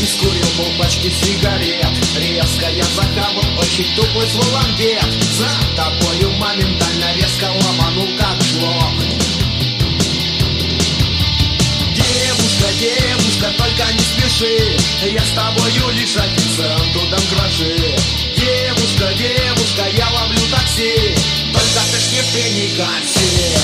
и скурил полпачки сигарет. Резко я захавал очень туплый свой лангет. За тобою моментально резко ломанул как жлоб. Девушка, девушка, только не спеши, я с тобою лишь официанту дам гроши. Девушка, девушка, я ловлю такси, только ты ж не в Пеннигасе.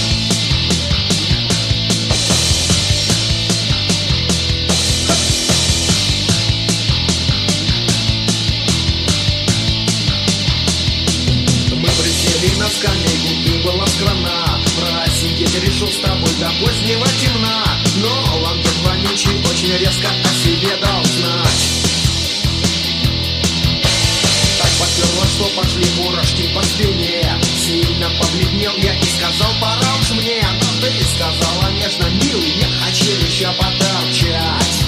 Мы присели на скамейку, ты была скромна, просидеть решил с тобой до позднего темна. Но лангет вонючий очень резко о себе дал знать. Так поперло, что пошли мурашки по спине. Сильно побледнел я и сказал, пора уж мне. Но ты сказала нежно, милый, я хочу еще поторчать.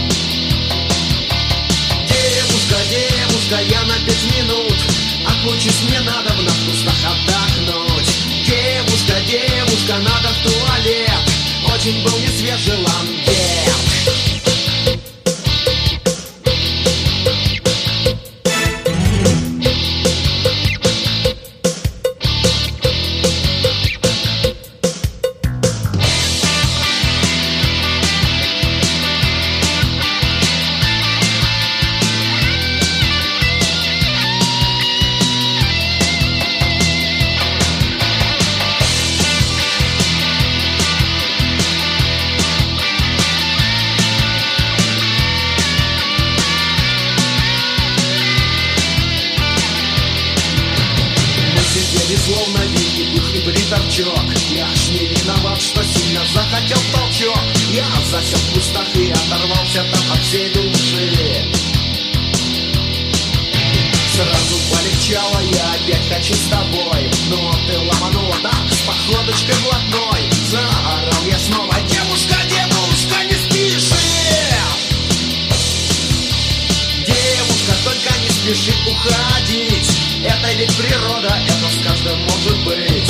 Девушка, девушка, я на 5 минут отлучусь, мне надо на кустах отдохнуть. Девушка, девушка, надо в туалет, очень был несвежий лангет. Словно видит дух и приторчок. Я ж не виноват, что сильно захотел толчок. Я засел в кустах и оторвался там от всей души. Сразу полегчало, я опять хочу с тобой. Но ты ломанула так, с походочкой блатной. Заорал я снова, девушка, девушка, не спеши. Девушка, только не спеши уходить. Это ведь природа, это с каждым может быть.